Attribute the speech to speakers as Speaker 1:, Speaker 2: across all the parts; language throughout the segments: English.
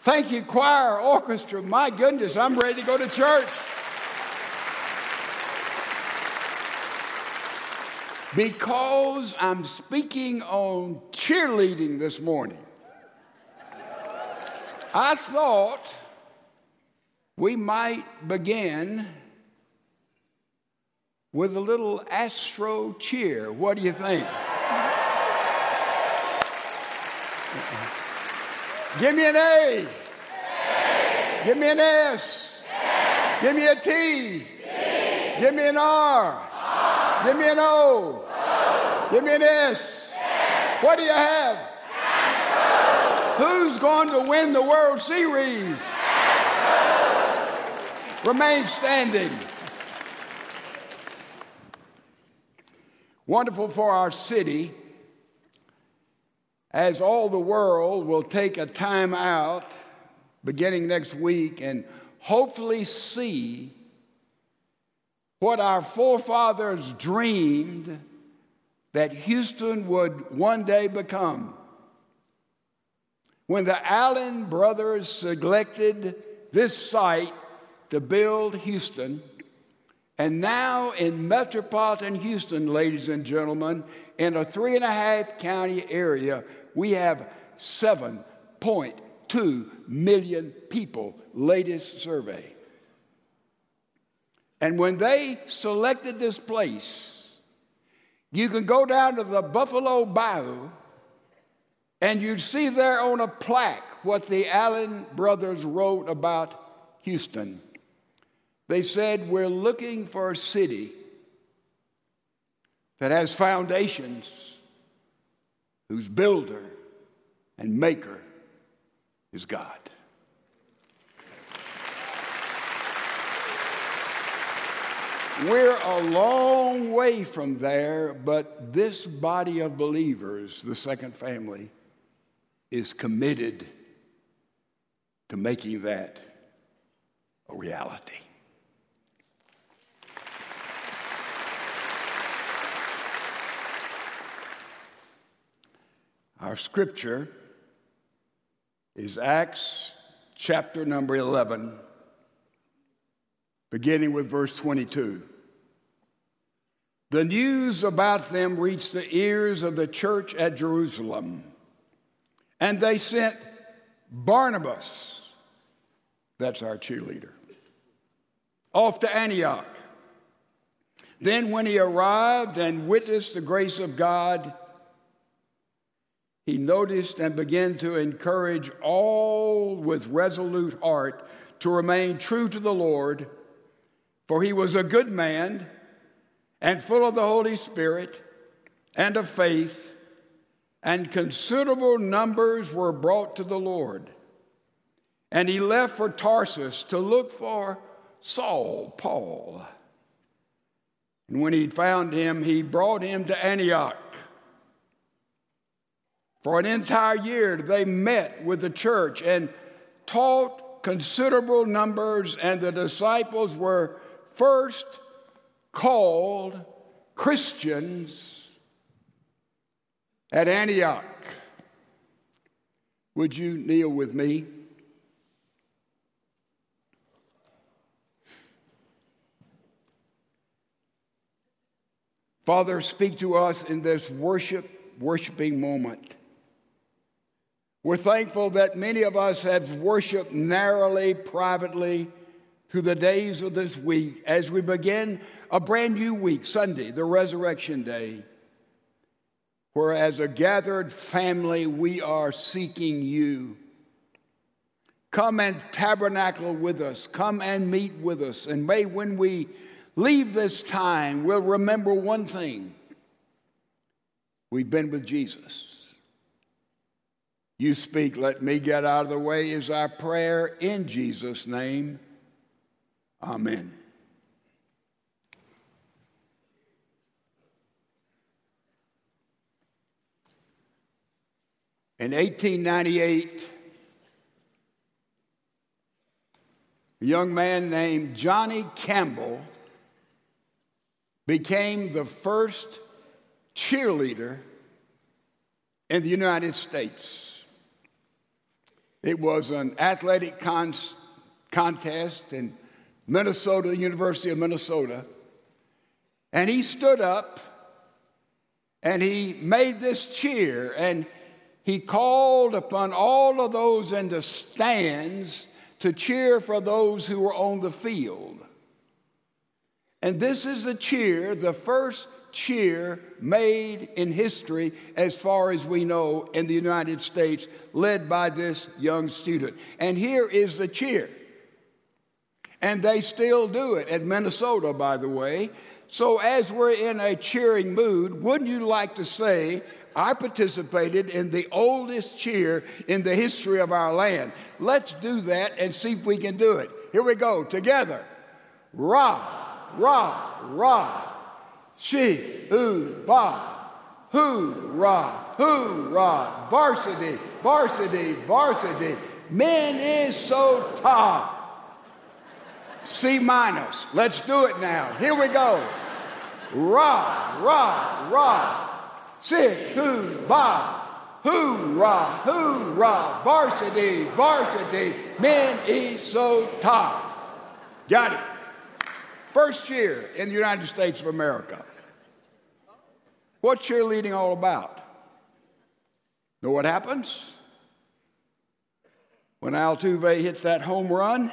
Speaker 1: Thank you, choir, orchestra. My goodness, I'm ready to go to church. Because I'm speaking on cheerleading this morning, I thought we might begin with a little Astro cheer. What do you think? Give me an A. A. Give me an S. S. Give me a T. T. Give me an R. R. Give me an O. O. Give me an S. S. What do you have? Astros. Who's going to win the World Series? Astros. Remain standing. Wonderful for our city, as all the world will take a time out beginning next week and hopefully see what our forefathers dreamed that Houston would one day become. When the Allen brothers selected this site to build Houston, and now in metropolitan Houston, ladies and gentlemen, in a 3.5 county area, we have 7.2 million people, latest survey. And when they selected this place, you can go down to the Buffalo Bayou and you'd see there on a plaque what the Allen brothers wrote about Houston. They said, we're looking for a city that has foundations, whose builder and maker is God. We're a long way from there, but this body of believers, the Second Family, is committed to making that a reality. Our scripture is Acts chapter number 11, beginning with verse 22. The news about them reached the ears of the church at Jerusalem, and they sent Barnabas, that's our cheerleader, off to Antioch. Then when he arrived and witnessed the grace of God, he noticed and began to encourage all with resolute heart to remain true to the Lord, for he was a good man and full of the Holy Spirit and of faith, and considerable numbers were brought to the Lord. And he left for Tarsus to look for Saul, Paul. And when he'd found him, he brought him to Antioch. For an entire year, they met with the church and taught considerable numbers, and the disciples were first called Christians at Antioch. Would you kneel with me? Father, speak to us in this worshiping moment. We're thankful that many of us have worshiped narrowly, privately, through the days of this week as we begin a brand new week, Sunday, the Resurrection Day, where as a gathered family we are seeking you. Come and tabernacle with us. Come and meet with us. And may when we leave this time, we'll remember one thing. We've been with Jesus. You speak, let me get out of the way is our prayer in Jesus' name. Amen. In 1898, a young man named Johnny Campbell became the first cheerleader in the United States. It was an athletic contest in Minnesota, the University of Minnesota. And he stood up and he made this cheer, and he called upon all of those in the stands to cheer for those who were on the field. And this is the cheer, the first cheer made in history, as far as we know, in the United States, led by this young student. And here is the cheer. And they still do it at Minnesota, by the way. So as we're in a cheering mood, wouldn't you like to say, I participated in the oldest cheer in the history of our land? Let's do that and see if we can do it. Here we go, together. Rah, rah, rah. She, hoo, bah. Hoorah, hoorah. Varsity, varsity, varsity. Minnesota. C minus. Let's do it now. Here we go. Rah, rah, rah. Sit, hoo, bah. Hoorah, hoorah. Varsity, varsity. Minnesota. Got it. First cheer in the United States of America. What's cheerleading all about? Know what happens? When Altuve hit that home run?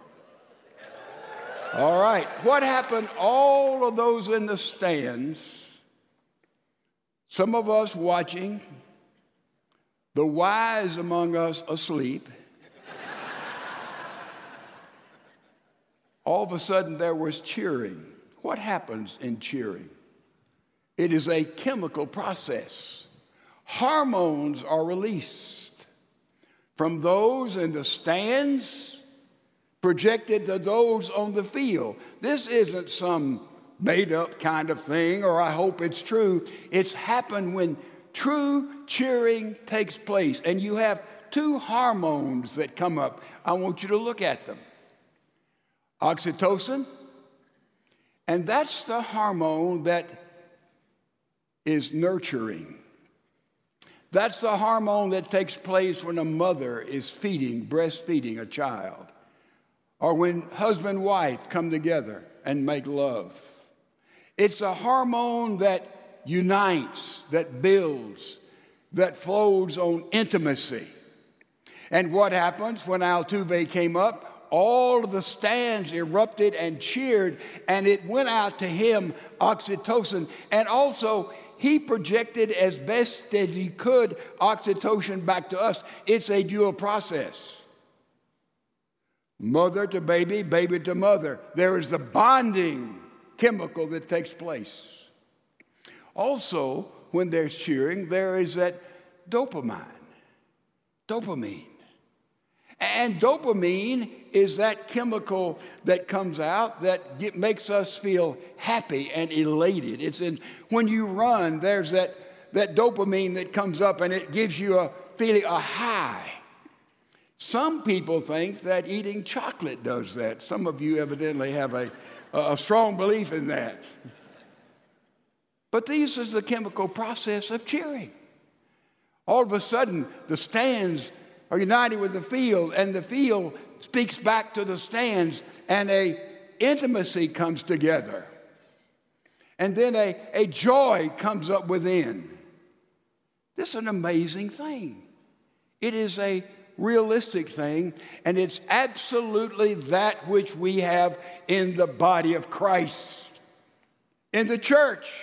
Speaker 1: All right. What happened? All of those in the stands, some of us watching, the wise among us asleep. All of a sudden there was cheering. What happens in cheering? It is a chemical process. Hormones are released from those in the stands, projected to those on the field. This isn't some made-up kind of thing, or I hope it's true. It's happened when true cheering takes place, and you have two hormones that come up. I want you to look at them. Oxytocin, and that's the hormone that is nurturing. That's the hormone that takes place when a mother is breastfeeding a child, or when husband and wife come together and make love. It's a hormone that unites, that builds, that flows on intimacy. And what happens when Altuve came up? All of the stands erupted and cheered, and it went out to him, oxytocin. And also, he projected as best as he could oxytocin back to us. It's a dual process. Mother to baby, baby to mother. There is the bonding chemical that takes place. Also, when there's cheering, there is that dopamine. And dopamine is that chemical that comes out that makes us feel happy and elated. When you run, there's that dopamine that comes up, and it gives you a feeling, a high. Some people think that eating chocolate does that. Some of you evidently have a strong belief in that. But this is the chemical process of cheering. All of a sudden, the stands are united with the field, and the field speaks back to the stands, and an intimacy comes together. And then a joy comes up within. This is an amazing thing. It is a realistic thing, and it's absolutely that which we have in the body of Christ. In the church,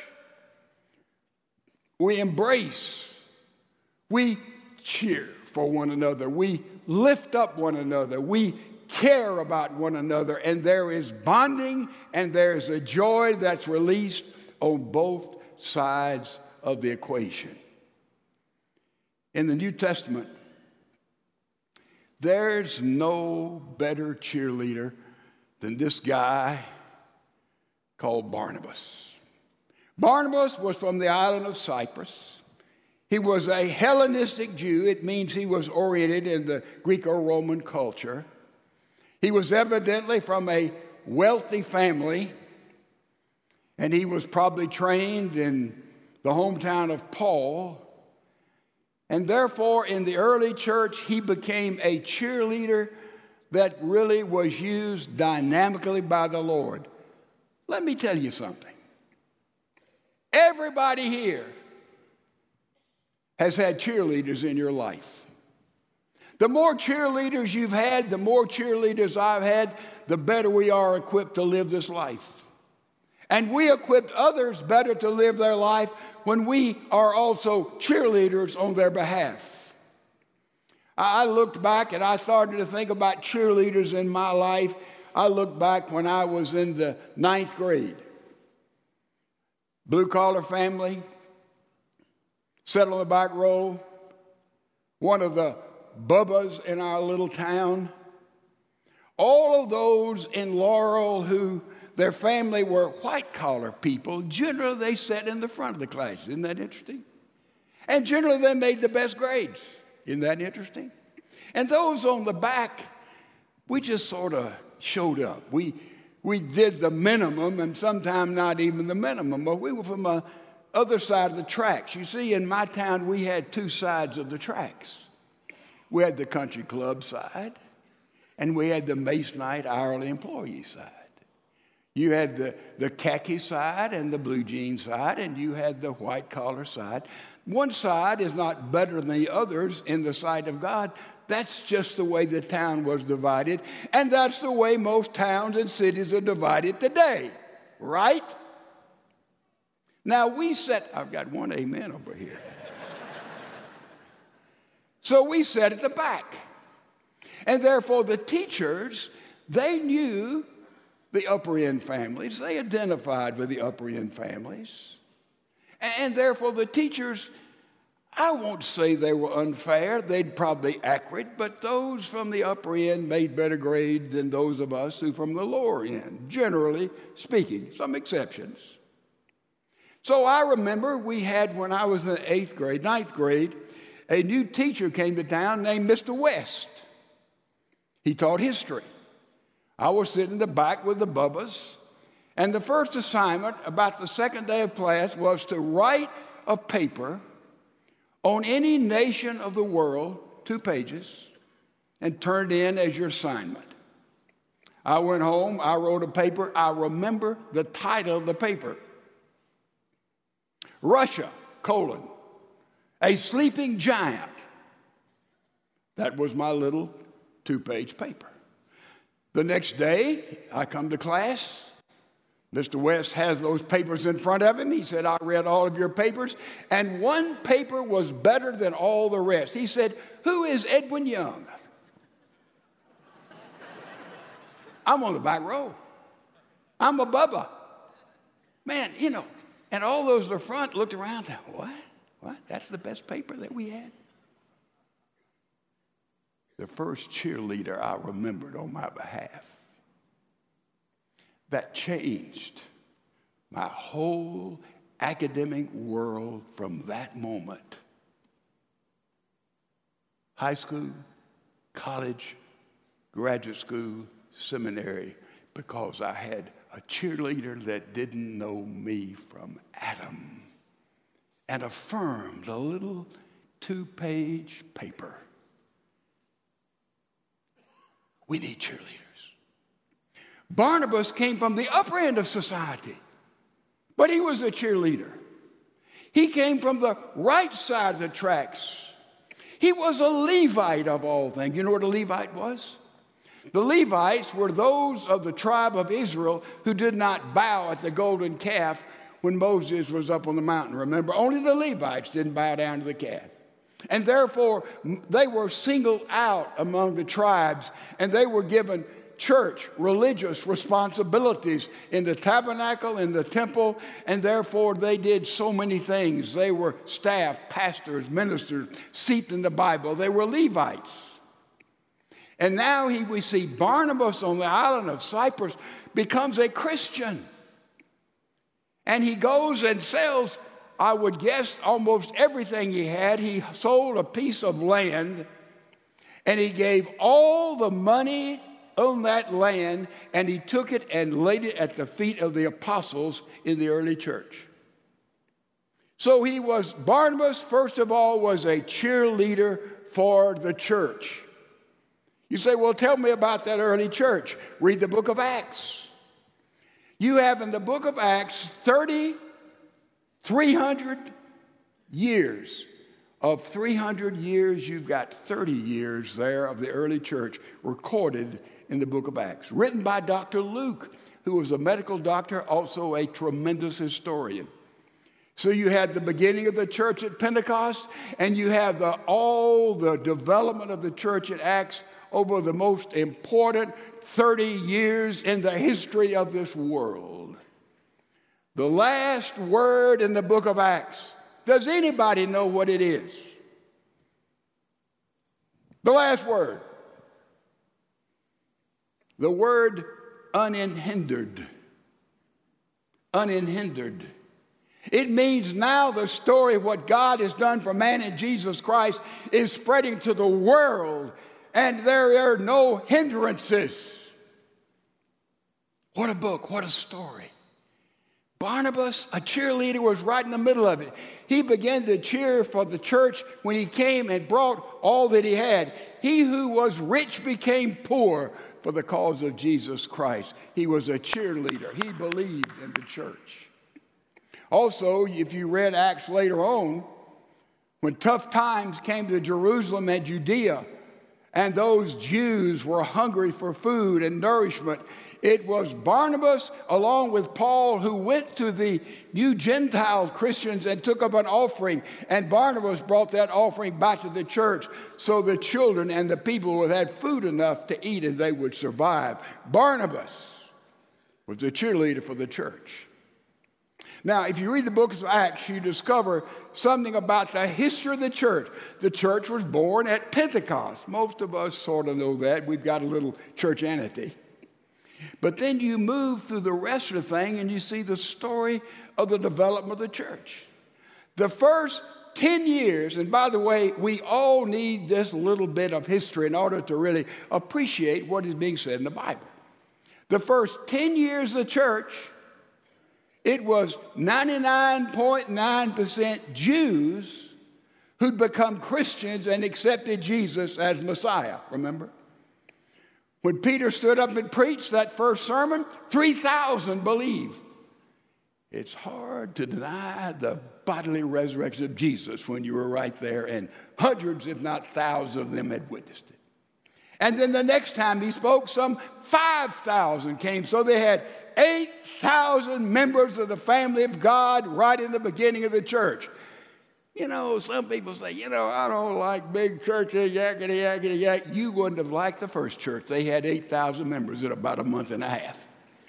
Speaker 1: we embrace, we cheer for one another, we lift up one another, we care about one another, and there is bonding and there's a joy that's released on both sides of the equation. In the New Testament, there's no better cheerleader than this guy called Barnabas. Barnabas was from the island of Cyprus. He was a Hellenistic Jew. It means he was oriented in the Greco-Roman culture. He was evidently from a wealthy family, and he was probably trained in the hometown of Paul. And therefore, in the early church, he became a cheerleader that really was used dynamically by the Lord. Let me tell you something. Everybody here has had cheerleaders in your life. The more cheerleaders you've had, the more cheerleaders I've had, the better we are equipped to live this life. And we equip others better to live their life when we are also cheerleaders on their behalf. I looked back and I started to think about cheerleaders in my life. I looked back when I was in the 9th grade. Blue-collar family, sat on the back row, one of the Bubbas in our little town. All of those in Laurel who their family were white-collar people, generally they sat in the front of the class. Isn't that interesting? And generally they made the best grades. Isn't that interesting? And those on the back, we just sort of showed up. We did the minimum, and sometimes not even the minimum, but we were from the other side of the tracks. You see, in my town, we had two sides of the tracks. We had the country club side, and we had the Masonite hourly employee side. You had the khaki side and the blue jean side, and you had the white collar side. One side is not better than the others in the sight of God. That's just the way the town was divided, and that's the way most towns and cities are divided today, right? Now I've got one amen over here. So we sat at the back, and therefore the teachers, they knew the upper end families. They identified with the upper end families. And therefore the teachers, I won't say they were unfair. They'd probably accurate, but those from the upper end made better grades than those of us who from the lower end, generally speaking, some exceptions. So I remember we had, when I was in the 9th grade, a new teacher came to town named Mr. West. He taught history. I was sitting in the back with the Bubbas, and the first assignment about the second day of class was to write a paper on any nation of the world, 2 pages, and turn it in as your assignment. I went home, I wrote a paper. I remember the title of the paper. Russia, a sleeping giant. That was my little 2-page paper. The next day, I come to class. Mr. West has those papers in front of him. He said, I read all of your papers, and one paper was better than all the rest. He said, who is Edwin Young? I'm on the back row. I'm a Bubba. Man, and all those in the front looked around and said, what? That's the best paper that we had? The first cheerleader I remembered on my behalf. That changed my whole academic world from that moment. High school, college, graduate school, seminary, because I had a cheerleader that didn't know me from Adam and affirmed a little 2-page paper. We need cheerleaders. Barnabas came from the upper end of society, but he was a cheerleader. He came from the right side of the tracks. He was a Levite of all things. You know what a Levite was? The Levites were those of the tribe of Israel who did not bow at the golden calf when Moses was up on the mountain. Remember, only the Levites didn't bow down to the calf. And therefore, they were singled out among the tribes, and they were given church, religious responsibilities in the tabernacle, in the temple, and therefore they did so many things. They were staff, pastors, ministers, steeped in the Bible. They were Levites. And now we see Barnabas on the island of Cyprus becomes a Christian. And he goes and sells, I would guess, almost everything he had. He sold a piece of land, and he gave all the money on that land, and he took it and laid it at the feet of the apostles in the early church. So Barnabas, first of all, was a cheerleader for the church. You say, well, tell me about that early church. Read the book of Acts. You have in the book of Acts 300 years. Of 300 years, you've got 30 years there of the early church recorded in the book of Acts, written by Dr. Luke, who was a medical doctor, also a tremendous historian. So you had the beginning of the church at Pentecost, and you have all the development of the church at Acts over the most important 30 years in the history of this world. The last word in the book of Acts, does anybody know what it is? The last word. The word unhindered. Unhindered. It means now the story of what God has done for man in Jesus Christ is spreading to the world, and there are no hindrances. What a book, what a story. Barnabas, a cheerleader, was right in the middle of it. He began to cheer for the church when he came and brought all that he had. He who was rich became poor for the cause of Jesus Christ. He was a cheerleader. He believed in the church. Also, if you read Acts later on, when tough times came to Jerusalem and Judea, and those Jews were hungry for food and nourishment, it was Barnabas, along with Paul, who went to the new Gentile Christians and took up an offering. And Barnabas brought that offering back to the church so the children and the people would have food enough to eat and they would survive. Barnabas was a cheerleader for the church. Now, if you read the book of Acts, you discover something about the history of the church. The church was born at Pentecost. Most of us sort of know that. We've got a little churchianity. But then you move through the rest of the thing and you see the story of the development of the church. The first 10 years, and by the way, we all need this little bit of history in order to really appreciate what is being said in the Bible. The first 10 years of the church, it was 99.9% Jews who'd become Christians and accepted Jesus as Messiah, remember? When Peter stood up and preached that first sermon, 3,000 believed. It's hard to deny the bodily resurrection of Jesus when you were right there, and hundreds, if not thousands of them had witnessed it. And then the next time he spoke, some 5,000 came, so they had 8,000 members of the family of God right in the beginning of the church. You know, some people say, I don't like big churches, yakety, yakety, yak. You wouldn't have liked the first church. They had 8,000 members in about a month and a half.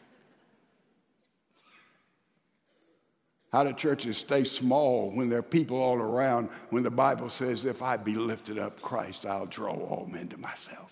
Speaker 1: How do churches stay small when there are people all around, when the Bible says, if I be lifted up, Christ, I'll draw all men to myself.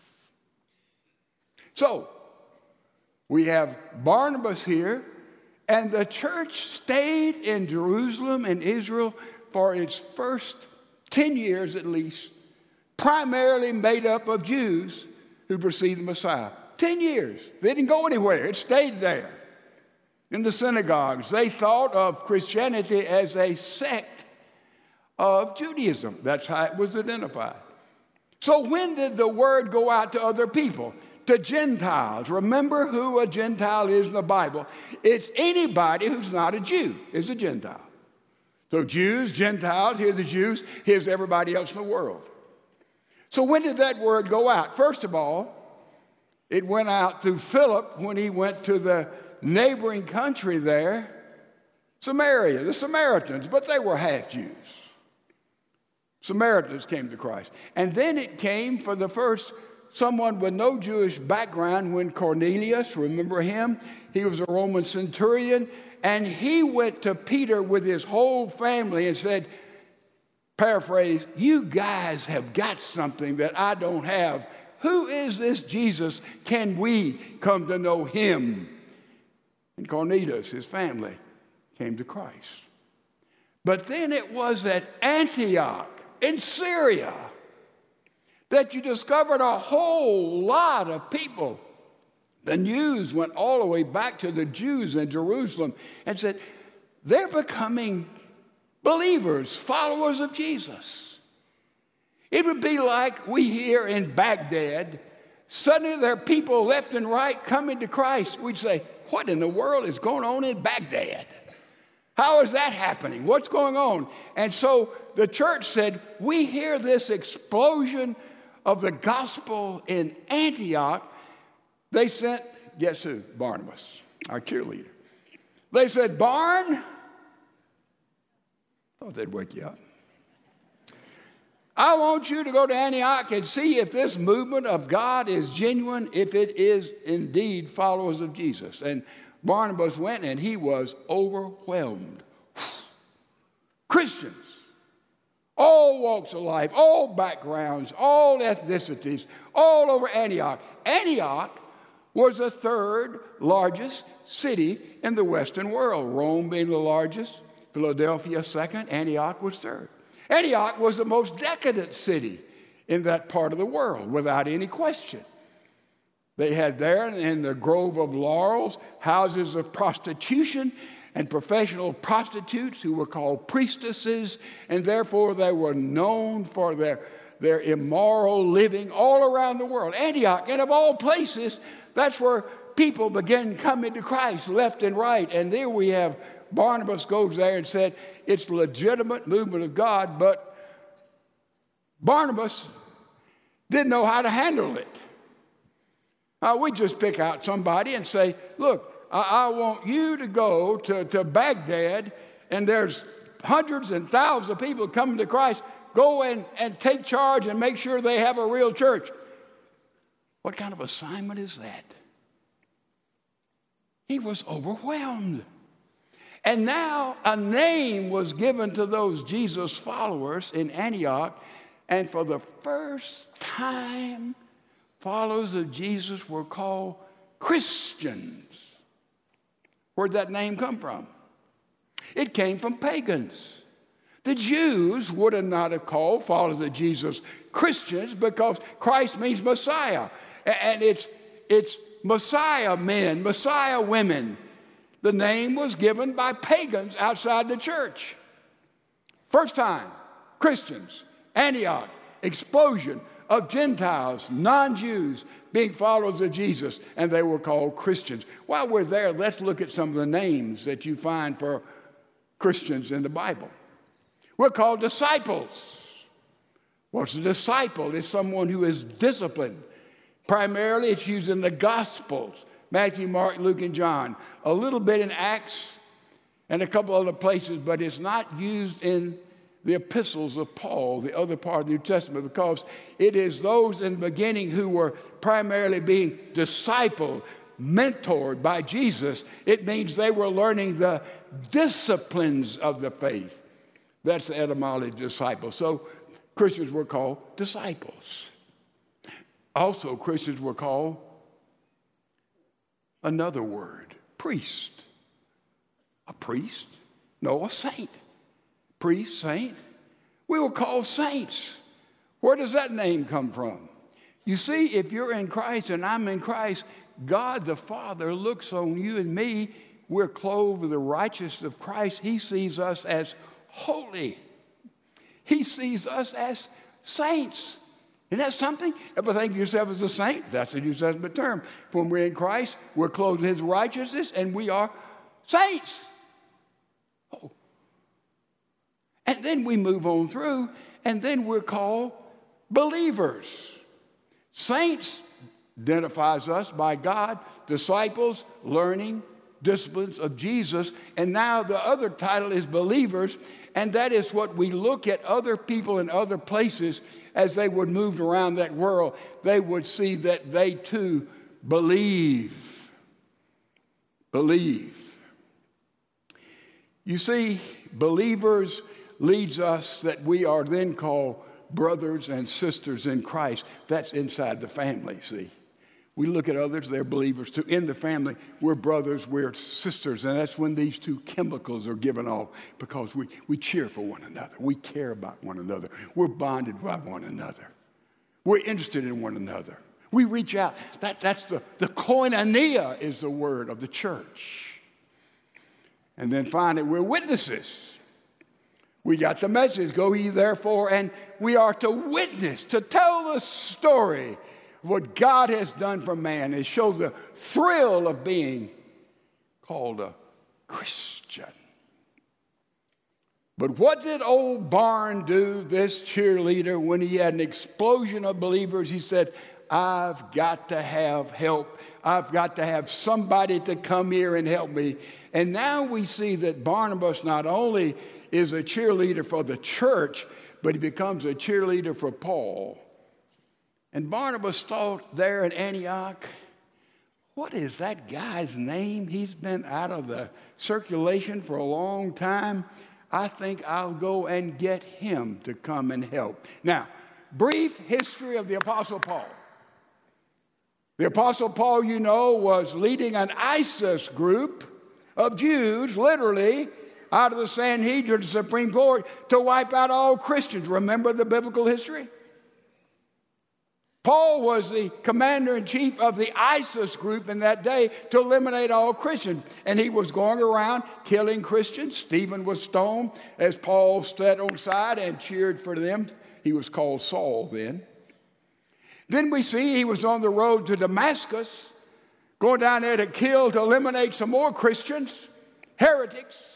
Speaker 1: So, we have Barnabas here, and the church stayed in Jerusalem and Israel for its first 10 years at least, primarily made up of Jews who received the Messiah. 10 years. They didn't go anywhere. It stayed there. In the synagogues, they thought of Christianity as a sect of Judaism. That's how it was identified. So when did the word go out to other people? To Gentiles. Remember who a Gentile is in the Bible. It's anybody who's not a Jew is a Gentile. So Jews, Gentiles, here's the Jews, here's everybody else in the world. So when did that word go out? First of all, it went out through Philip when he went to the neighboring country there, Samaria, the Samaritans, but they were half Jews. Samaritans came to Christ. And then it came for the first someone with no Jewish background when Cornelius, remember him? He was a Roman centurion, and he went to Peter with his whole family and said, paraphrase, you guys have got something that I don't have. Who is this Jesus? Can we come to know him? And Cornelius, his family, came to Christ. But then it was at Antioch in Syria that you discovered a whole lot of people. The news went all the way back to the Jews in Jerusalem and said, they're becoming believers, followers of Jesus. It would be like we here in Baghdad, suddenly there are people left and right coming to Christ. We'd say, what in the world is going on in Baghdad? How is that happening? What's going on? And so the church said, we hear this explosion of the gospel in Antioch. They sent, guess who? Barnabas, our cheerleader. They said, Barn, thought they'd wake you up. I want you to go to Antioch and see if this movement of God is genuine, if it is indeed followers of Jesus. And Barnabas went and he was overwhelmed. Christians, all walks of life, all backgrounds, all ethnicities, all over Antioch. Antioch was the third largest city in the Western world, Rome being the largest, Philadelphia second, Antioch was third. Antioch was the most decadent city in that part of the world, without any question. They had there in the Grove of Laurels houses of prostitution and professional prostitutes who were called priestesses, and therefore they were known for their immoral living all around the world. Antioch, and of all places, that's where people began coming to Christ left and right. And there we have Barnabas goes there and said, it's a legitimate movement of God, but Barnabas didn't know how to handle it. We just pick out somebody and say, look, I want you to go to Baghdad, and there's hundreds and thousands of people coming to Christ. Go and take charge and make sure they have a real church. What kind of assignment is that? He was overwhelmed. And now a name was given to those Jesus followers in Antioch, and for the first time, followers of Jesus were called Christians. Where'd that name come from? It came from pagans. The Jews would have not have called followers of Jesus Christians because Christ means Messiah. And it's Messiah men, Messiah women. The name was given by pagans outside the church. First time, Christians, Antioch, explosion of Gentiles, non-Jews being followers of Jesus, and they were called Christians. While we're there, let's look at some of the names that you find for Christians in the Bible. We're called disciples. What's a disciple? It's someone who is disciplined. Primarily, it's used in the Gospels. Matthew, Mark, Luke, and John. A little bit in Acts and a couple other places, but it's not used in the epistles of Paul, the other part of the New Testament, because it is those in the beginning who were primarily being discipled, mentored by Jesus. It means they were learning the disciplines of the faith. That's the etymology of disciple. So Christians were called disciples. Also, Christians were called another word, priest. A priest? No, a saint. Priest, saint. We were called saints. Where does that name come from? You see, if you're in Christ and I'm in Christ, God the Father looks on you and me. We're clothed with the righteousness of Christ. He sees us as holy. He sees us as saints. Isn't that something? Ever think of yourself as a saint? That's a New Testament term. When we're in Christ, we're clothed with his righteousness, and we are saints. Oh. And then we move on through, and then we're called believers. Saints identifies us by God, disciples, learning, disciplines of Jesus, and now the other title is believers, and that is what we look at other people in other places as they would move around that world. They would see that they too believe. Believe. You see, believers leads us that we are then called brothers and sisters in Christ. That's inside the family, see. We look at others, they're believers too. In the family, we're brothers, we're sisters, and that's when these two chemicals are given off because we cheer for one another. We care about one another. We're bonded by one another. We're interested in one another. We reach out. That's the koinonia is the word of the church. And then finally, we're witnesses. We got the message, go ye therefore, and we are to witness, to tell the story of what God has done for man. It shows the thrill of being called a Christian. But what did old Barn do, this cheerleader, when he had an explosion of believers? He said, I've got to have help. I've got to have somebody to come here and help me. And now we see that Barnabas not only is a cheerleader for the church, but he becomes a cheerleader for Paul. And Barnabas thought there in Antioch, what is that guy's name? He's been out of the circulation for a long time. I think I'll go and get him to come and help. Now, brief history of the Apostle Paul. The Apostle Paul, you know, was leading an ISIS group of Jews, literally, out of the Sanhedrin, the Supreme Court, to wipe out all Christians. Remember the biblical history? Paul was the commander-in-chief of the ISIS group in that day to eliminate all Christians. And he was going around killing Christians. Stephen was stoned as Paul stood on side and cheered for them. He was called Saul then. Then we see he was on the road to Damascus, going down there to kill, to eliminate some more Christians, heretics,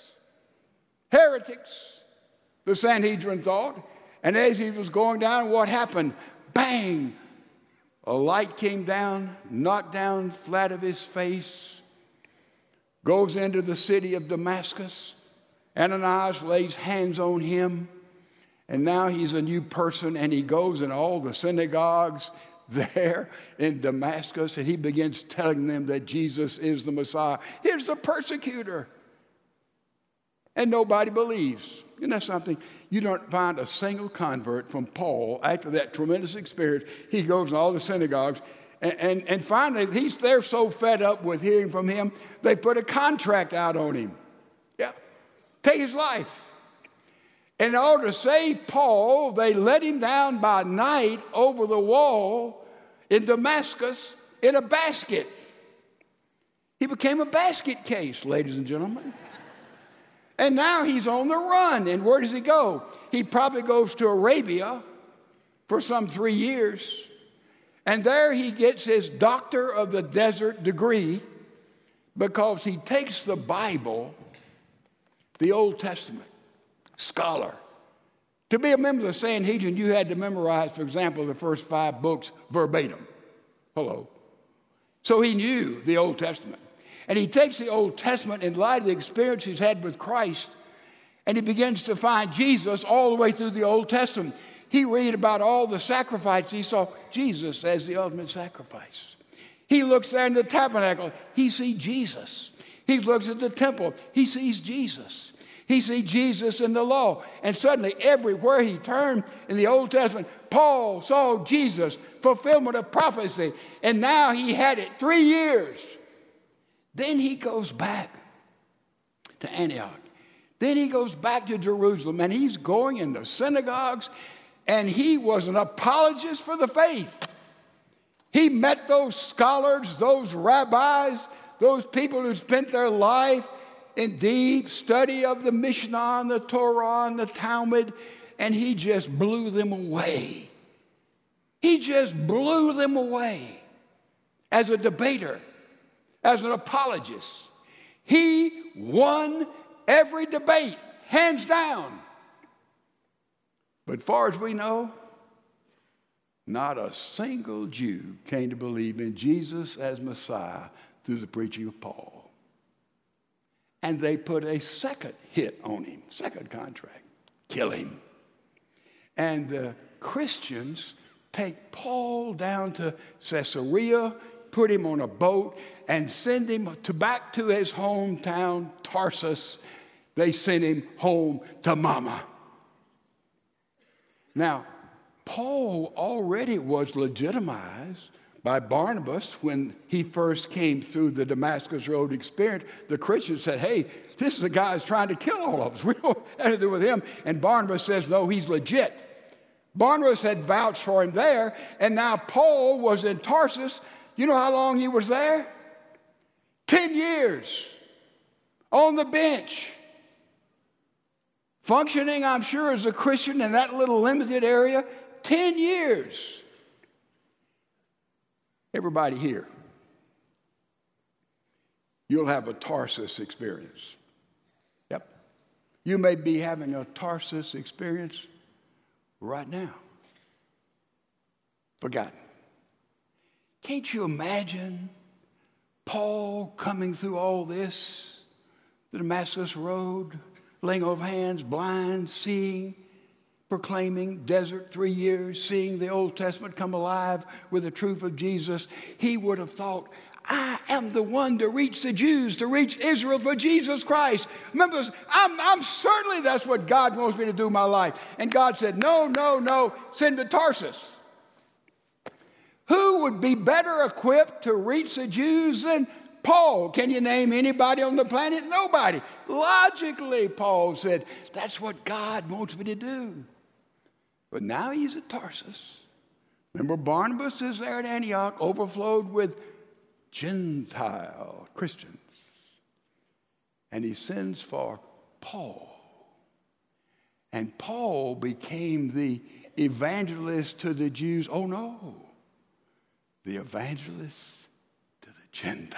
Speaker 1: the Sanhedrin thought. And as he was going down, what happened? Bang! A light came down, knocked down flat of his face, goes into the city of Damascus. Ananias lays hands on him, and now he's a new person, and he goes in all the synagogues there in Damascus, and he begins telling them that Jesus is the Messiah. Here's the persecutor. And nobody believes. You know something? You don't find a single convert from Paul after that tremendous experience. He goes in all the synagogues, and finally, they're so fed up with hearing from him, they put a contract out on him. Yeah, take his life. In order to save Paul, they let him down by night over the wall in Damascus in a basket. He became a basket case, ladies and gentlemen. And now he's on the run. And where does he go? He probably goes to Arabia for some 3 years. And there he gets his Doctor of the Desert degree because he takes the Bible, the Old Testament, scholar. To be a member of the Sanhedrin, you had to memorize, for example, the first 5 books verbatim. Hello. So he knew the Old Testament. And he takes the Old Testament in light of the experience he's had with Christ, and he begins to find Jesus all the way through the Old Testament. He read about all the sacrifices. He saw Jesus as the ultimate sacrifice. He looks there in the tabernacle. He sees Jesus. He looks at the temple. He sees Jesus. He sees Jesus in the law. And suddenly, everywhere he turned in the Old Testament, Paul saw Jesus, fulfillment of prophecy. And now he had it 3 years. Then he goes back to Antioch. Then he goes back to Jerusalem, and he's going into synagogues, and he was an apologist for the faith. He met those scholars, those rabbis, those people who spent their life in deep study of the Mishnah and the Torah and the Talmud, and he just blew them away. He just blew them away as a debater, as an apologist. He won every debate, hands down. But far as we know, not a single Jew came to believe in Jesus as Messiah through the preaching of Paul. And they put a second hit on him, second contract, kill him. And the Christians take Paul down to Caesarea, put him on a boat, and send him back to his hometown, Tarsus. They sent him home to mama. Now, Paul already was legitimized by Barnabas when he first came through the Damascus Road experience. The Christians said, hey, this is a guy who's trying to kill all of us. We don't have anything to do with him. And Barnabas says, no, he's legit. Barnabas had vouched for him there, and now Paul was in Tarsus. You know how long he was there? 10 years on the bench. functioning, I'm sure, as a Christian in that little limited area, 10 years. Everybody here, you'll have a Tarsus experience. Yep. You may be having a Tarsus experience right now. Forgotten. Can't you imagine Paul coming through all this, the Damascus Road, laying of hands, blind, seeing, proclaiming, desert 3 years, seeing the Old Testament come alive with the truth of Jesus? He would have thought, I am the one to reach the Jews, to reach Israel for Jesus Christ. Remember this, I'm certainly that's what God wants me to do in my life. And God said, no, send to Tarsus. Who would be better equipped to reach the Jews than Paul? Can you name anybody on the planet? Nobody. Logically, Paul said, that's what God wants me to do. But now he's at Tarsus. Remember, Barnabas is there at Antioch, overflowed with Gentile Christians. And he sends for Paul. And Paul became the evangelist to the Jews. Oh, no. The evangelist to the Gentiles.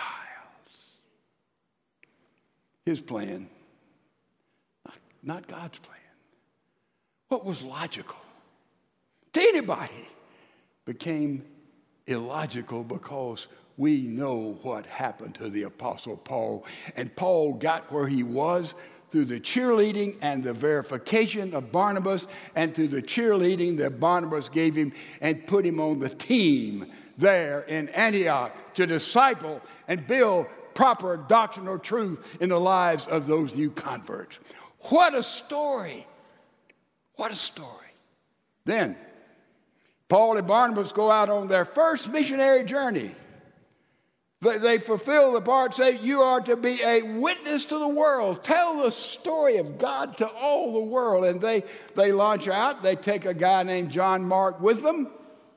Speaker 1: His plan, not God's plan. What was logical to anybody became illogical because we know what happened to the Apostle Paul. And Paul got where he was through the cheerleading and the verification of Barnabas, and through the cheerleading that Barnabas gave him and put him on the team there in Antioch to disciple and build proper doctrinal truth in the lives of those new converts. What a story. What a story. Then, Paul and Barnabas go out on their first missionary journey. They fulfill the part, say, you are to be a witness to the world. Tell the story of God to all the world. And they launch out. They take a guy named John Mark with them.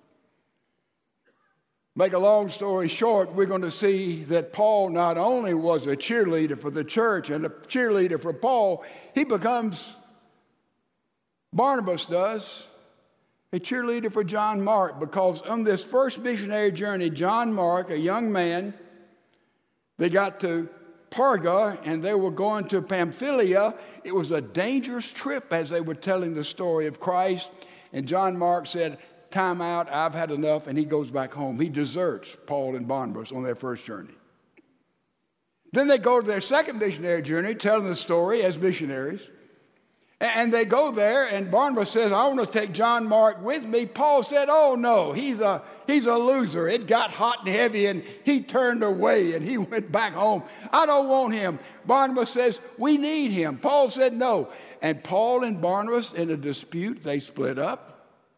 Speaker 1: Make a long story short, we're going to see that Paul not only was a cheerleader for the church and a cheerleader for Paul, he becomes, Barnabas does, a cheerleader for John Mark, because on this first missionary journey, John Mark, a young man, they got to Perga and they were going to Pamphylia. It was a dangerous trip as they were telling the story of Christ. And John Mark said, time out, I've had enough, and he goes back home. He deserts Paul and Barnabas on their first journey. Then they go to their second missionary journey, telling the story as missionaries. And they go there, and Barnabas says, I want to take John Mark with me. Paul said, oh, no, he's a loser. It got hot and heavy, and he turned away, and he went back home. I don't want him. Barnabas says, we need him. Paul said, no. And Paul and Barnabas, in a dispute, they split up.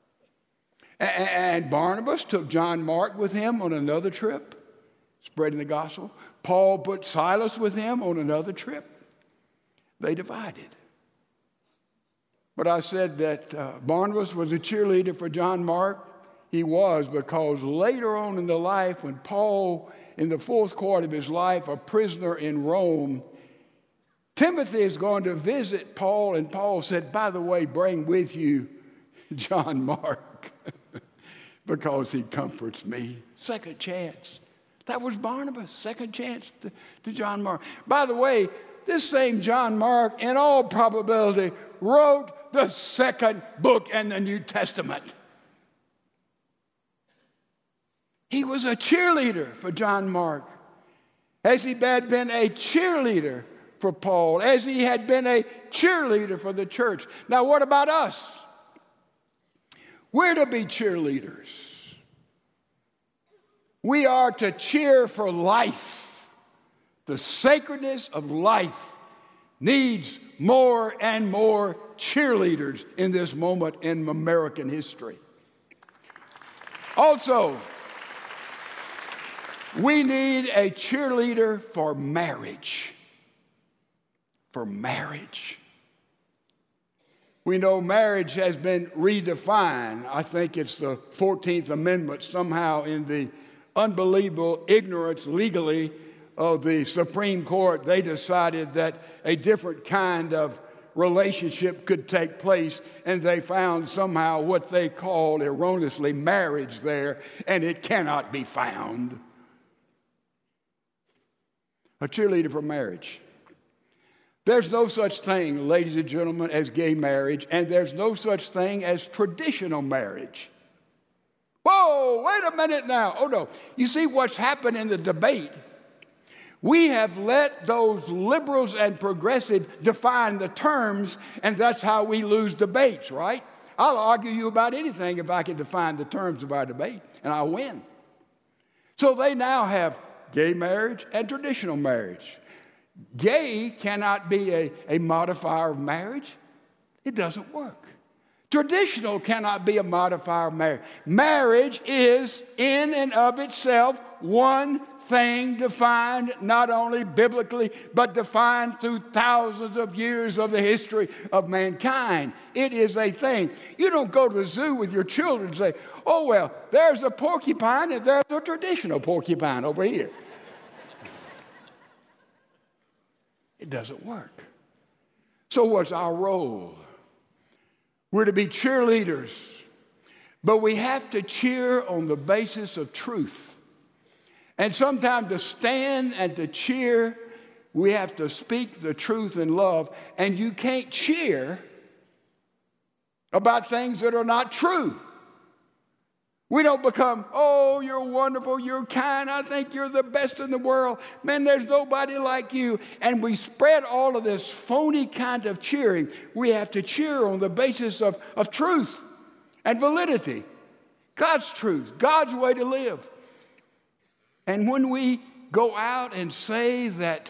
Speaker 1: And Barnabas took John Mark with him on another trip, spreading the gospel. Paul put Silas with him on another trip. They divided. But I said that Barnabas was a cheerleader for John Mark. He was, because later on in the life, when Paul, in the fourth quarter of his life, a prisoner in Rome, Timothy is going to visit Paul, and Paul said, by the way, bring with you John Mark. Because he comforts me. Second chance. That was Barnabas, second chance to John Mark. By the way, this same John Mark, in all probability, wrote the second book in the New Testament. He was a cheerleader for John Mark, as he had been a cheerleader for Paul, as he had been a cheerleader for the church. Now, what about us? We're to be cheerleaders. We are to cheer for life. The sacredness of life needs more and more cheerleaders in this moment in American history. Also, we need a cheerleader for marriage. For marriage. We know marriage has been redefined. I think it's the 14th Amendment somehow, in the unbelievable ignorance legally of the Supreme Court. They decided that a different kind of relationship could take place, and they found somehow what they called erroneously marriage there, and it cannot be found. A cheerleader for marriage. There's no such thing, ladies and gentlemen, as gay marriage, and there's no such thing as traditional marriage. Whoa, wait a minute now. Oh, no. You see what's happened in the debate? We have let those liberals and progressives define the terms, and that's how we lose debates, right? I'll argue you about anything if I can define the terms of our debate, and I'll win. So they now have gay marriage and traditional marriage. Gay cannot be a modifier of marriage. It doesn't work. Traditional cannot be a modifier of marriage. Marriage is in and of itself one thing defined not only biblically, but defined through thousands of years of the history of mankind. It is a thing. You don't go to the zoo with your children and say, oh, well, there's a porcupine and there's a traditional porcupine over here. It doesn't work. So what's our role? We're to be cheerleaders, but we have to cheer on the basis of truth. And sometimes to stand and to cheer, we have to speak the truth in love, and you can't cheer about things that are not true. We don't become, oh, you're wonderful, you're kind, I think you're the best in the world. Man, there's nobody like you. And we spread all of this phony kind of cheering. We have to cheer on the basis of truth and validity. God's truth, God's way to live. And when we go out and say that,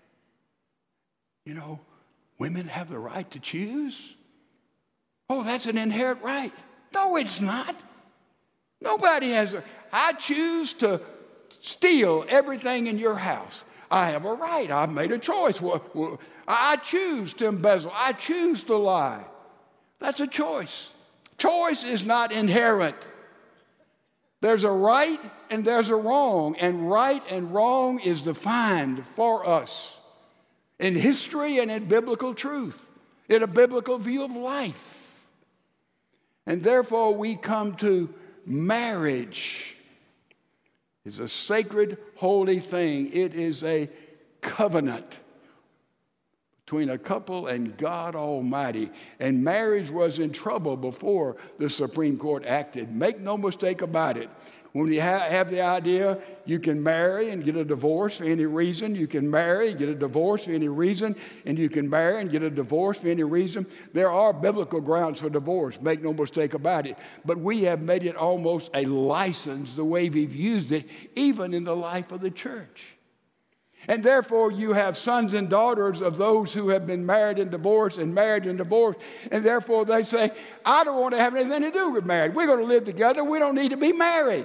Speaker 1: women have the right to choose, oh, that's an inherent right. No, it's not. Nobody has I choose to steal everything in your house. I have a right. I've made a choice. I choose to embezzle. I choose to lie. That's a choice. Choice is not inherent. There's a right and there's a wrong, and right and wrong is defined for us in history and in biblical truth, in a biblical view of life. And therefore we come to marriage is a sacred, holy thing. It is a covenant between a couple and God Almighty. And marriage was in trouble before the Supreme Court acted. Make no mistake about it. When you have the idea you can marry and get a divorce for any reason, you can marry and get a divorce for any reason, and you can marry and get a divorce for any reason, there are biblical grounds for divorce. Make no mistake about it. But we have made it almost a license the way we've used it, even in the life of the church. And therefore, you have sons and daughters of those who have been married and divorced and married and divorced. And therefore, they say, I don't want to have anything to do with marriage. We're going to live together. We don't need to be married.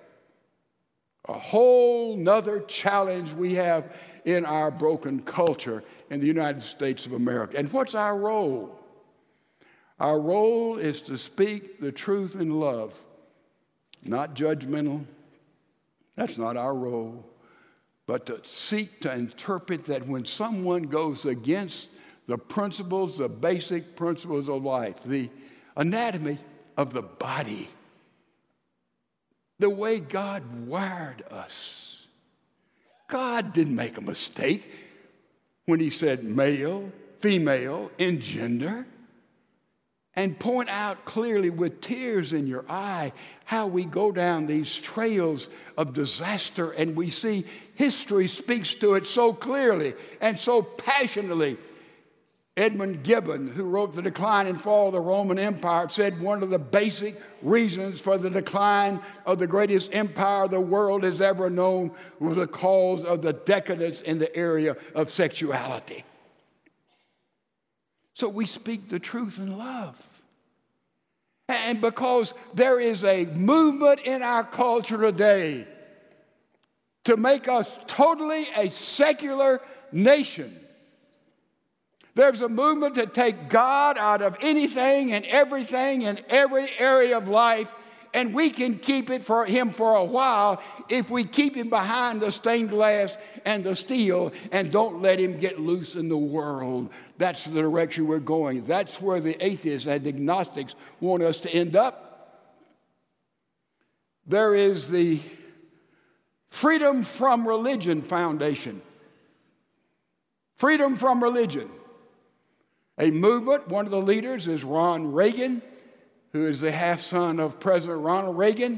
Speaker 1: A whole nother challenge we have in our broken culture in the United States of America. And what's our role? Our role is to speak the truth in love, not judgmental. That's not our role. But to seek to interpret that when someone goes against the principles, the basic principles of life, the anatomy of the body, the way God wired us. God didn't make a mistake when he said male, female, in gender, and point out clearly with tears in your eye how we go down these trails of disaster, and we see history speaks to it so clearly and so passionately. Edmund Gibbon, who wrote The Decline and Fall of the Roman Empire, said one of the basic reasons for the decline of the greatest empire the world has ever known was the cause of the decadence in the area of sexuality. So we speak the truth in love. And because there is a movement in our culture today to make us totally a secular nation, there's a movement to take God out of anything and everything in every area of life and we can keep it for him for a while if we keep him behind the stained glass and the steel and don't let him get loose in the world. That's the direction we're going. That's where the atheists and agnostics want us to end up. There is the Freedom from Religion Foundation. Freedom from Religion. A movement, one of the leaders is Ron Reagan, who is the half-son of President Ronald Reagan,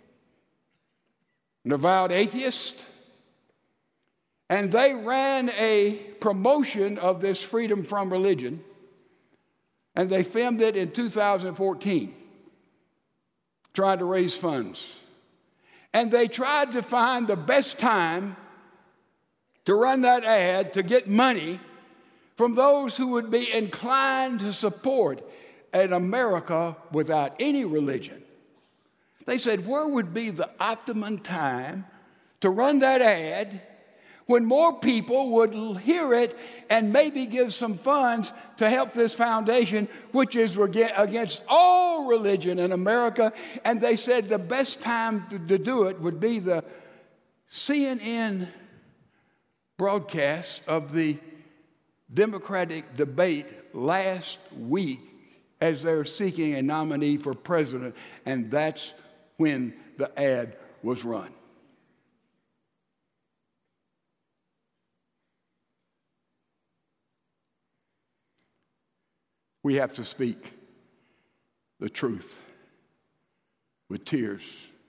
Speaker 1: an avowed atheist. And they ran a promotion of this freedom from religion, and they filmed it in 2014, trying to raise funds. And they tried to find the best time to run that ad to get money from those who would be inclined to support an America without any religion. They said, where would be the optimum time to run that ad when more people would hear it and maybe give some funds to help this foundation, which is against all religion in America? And they said the best time to do it would be the CNN broadcast of the Democratic debate last week as they're seeking a nominee for president, and that's when the ad was run. We have to speak the truth with tears,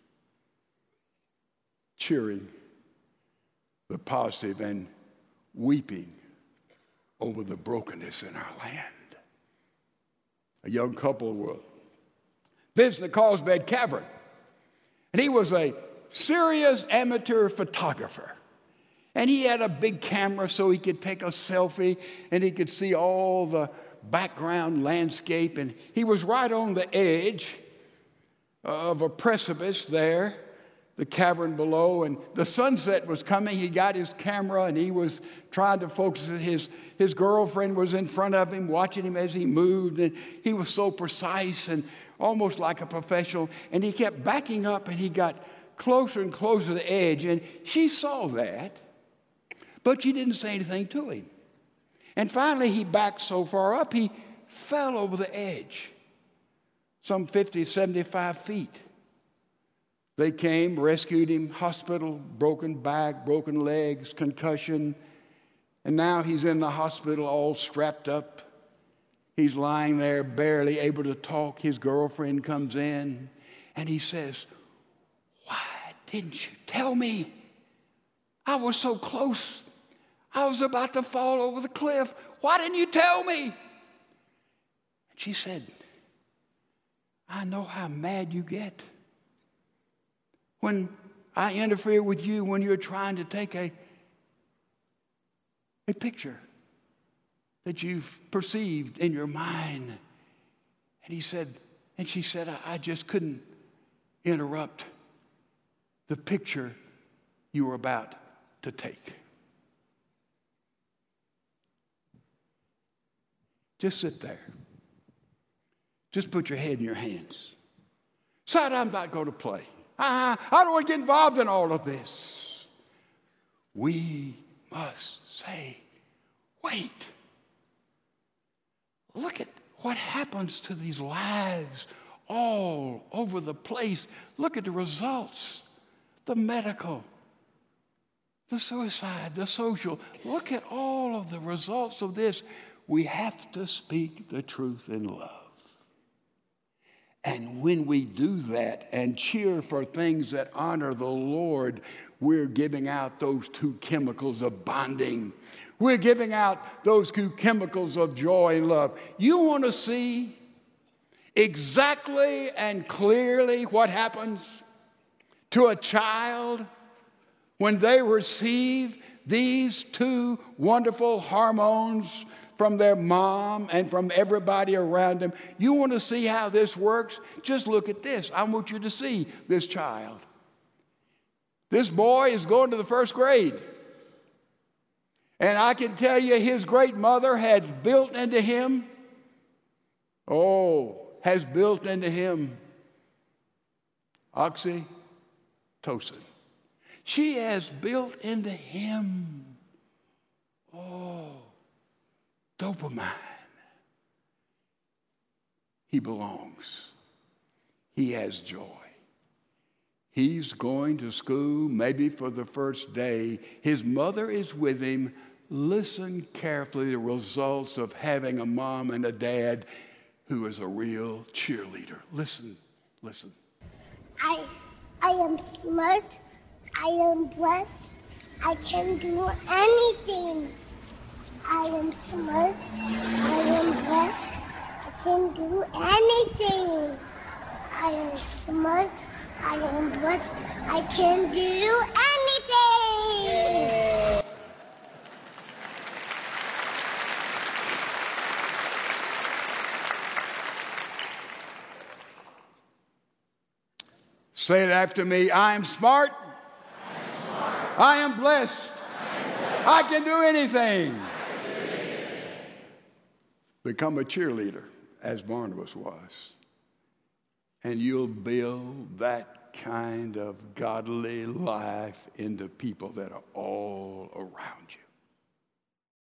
Speaker 1: cheering the positive and weeping over the brokenness in our land. A young couple were visiting the Carlsbad Cavern, and he was a serious amateur photographer. And he had a big camera so he could take a selfie and he could see all the background landscape. And he was right on the edge of a precipice there, the cavern below, and the sunset was coming. He got his camera and he was trying to focus it. His girlfriend was in front of him, watching him as he moved, and he was so precise and almost like a professional. And he kept backing up and he got closer and closer to the edge, and she saw that, but she didn't say anything to him. And finally he backed so far up he fell over the edge, some 50, 75 feet. They came, rescued him, hospital, broken back, broken legs, concussion, and now he's in the hospital all strapped up. He's lying there barely able to talk. His girlfriend comes in and he says, "Why didn't you tell me? I was so close. I was about to fall over the cliff. Why didn't you tell me?" And she said, "I know how mad you get when I interfere with you when you're trying to take a picture that you've perceived in your mind." And he said, and she said, I just couldn't interrupt the picture you were about to take." Just sit there. Just put your head in your hands. Decide, I'm not going to play. I don't want to get involved in all of this. We must say, wait. Look at what happens to these lives all over the place. Look at the results, the medical, the suicide, the social. Look at all of the results of this. We have to speak the truth in love. And when we do that and cheer for things that honor the Lord, we're giving out those two chemicals of bonding. We're giving out those two chemicals of joy and love. You want to see exactly and clearly what happens to a child when they receive these two wonderful hormones from their mom and from everybody around them. You want to see how this works? Just look at this. I want you to see this child. This boy is going to the first grade. And I can tell you his great mother has built into him, oxytocin. She has built into him, dopamine. He belongs. He has joy. He's going to school, maybe for the first day. His mother is with him. Listen carefully to the results of having a mom and a dad who is a real cheerleader. Listen.
Speaker 2: I am smart. I am blessed. I can do anything. I am smart. I am blessed. I can do anything. I am smart. I am blessed. I can do anything.
Speaker 1: Say it after me. I am smart. I am blessed. I can do anything. Become a cheerleader, as Barnabas was. And you'll build that kind of godly life into people that are all